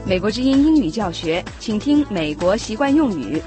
美国之音英语教学，请听美国习惯用语。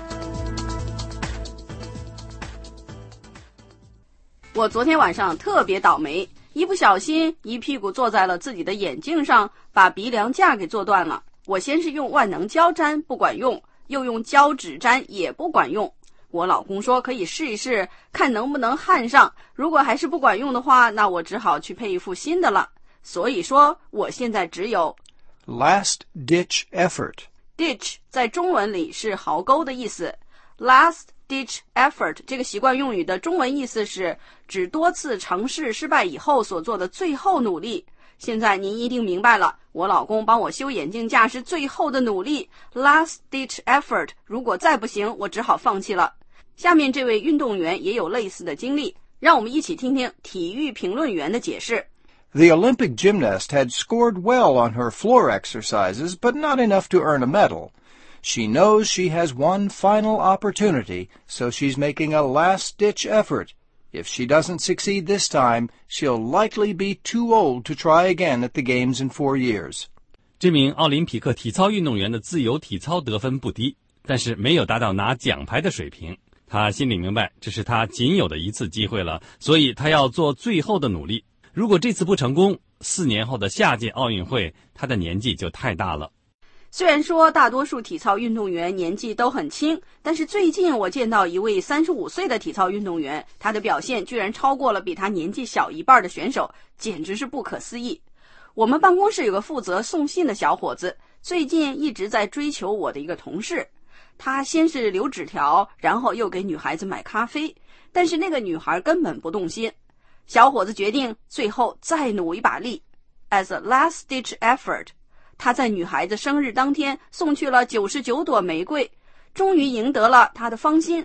我昨天晚上特别倒霉，一不小心一屁股坐在了自己的眼镜上，把鼻梁架给坐断了。我先是用万能胶粘，不管用，又用胶纸粘，也不管用。我老公说可以试一试，看能不能焊上，如果还是不管用的话，那我只好去配一副新的了。所以说我现在只有 last ditch effort. Ditch 在中文里是壕沟的意思。Last ditch effort 这个习惯用语的中文意思是指多次尝试失败以后所做的最后努力。现在您一定明白了，我老公帮我修眼镜架是最后的努力 Last ditch effort， 如果再不行，我只好放弃了。下面这位运动员也有类似的经历，让我们一起听听体育评论员的解释。 The Olympic gymnast had scored well on her floor exercises, but not enough to earn a medal. She knows she has one final opportunity, so she's making a last-ditch effort. If she doesn't succeed this time, she'll likely be too old to try again at the Games in 4 years. 这名奥林匹克体操运动员的自由体操得分不低，但是没有达到拿奖牌的水平。他心里明白，这是他仅有的一次机会了，所以他要做最后的努力。如果这次不成功，4年后的下届奥运会，他的年纪就太大了。 虽然说大多数体操运动员年纪都很轻，但是最近我见到一位35岁的体操运动员，他的表现居然超过了比他年纪小一半的选手，简直是不可思议。我们办公室有个负责送信的小伙子，最近一直在追求我的一个同事。他先是留纸条，然后又给女孩子买咖啡，但是那个女孩根本不动心。小伙子决定最后再努一把力 ，as a last-ditch effort。他在女孩子生日当天送去了99朵玫瑰，终于赢得了她的芳心。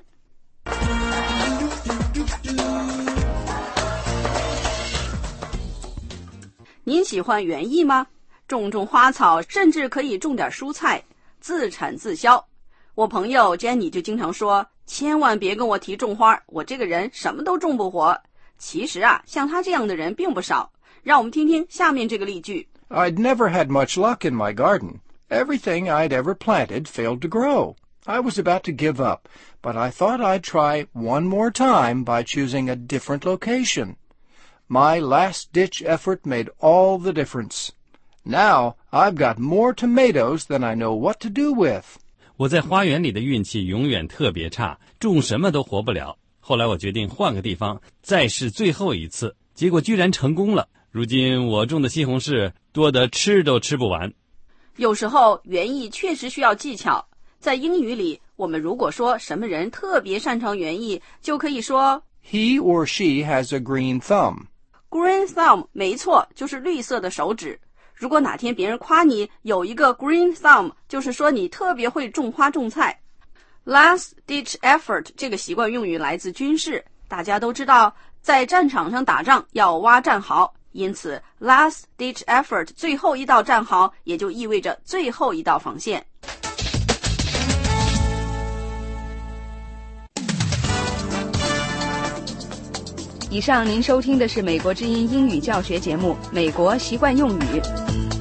您喜欢园艺吗？种种花草，甚至可以种点蔬菜，自产自销。我朋友 Jenny 就经常说，千万别跟我提种花，我这个人什么都种不活。其实啊，像他这样的人并不少。让我们听听下面这个例句。 I'd never had much luck in my garden. Everything I'd ever planted failed to grow. I was about to give up, but I thought I'd try one more time by choosing a different location. My last-ditch effort made all the difference. Now I've got more tomatoes than I know what to do with. 我在花园里的运气永远特别差，种什么都活不了。后来我决定换个地方，再试最后一次，结果居然成功了。如今我种的西红柿多得吃都吃不完。 有时候园艺确实需要技巧。在英语里，我们如果说什么人特别擅长园艺，就可以说 He or she has a green thumb. Green thumb 没错，就是绿色的手指。如果哪天别人夸你有一个 green thumb， 就是说你特别会种花种菜。Last ditch effort 这个习惯用语来自军事，大家都知道在战场上打仗要挖战壕，因此 last ditch effort 最后一道战壕也就意味着最后一道防线。 以上您收听的是美国之音英语教学节目《美国习惯用语》。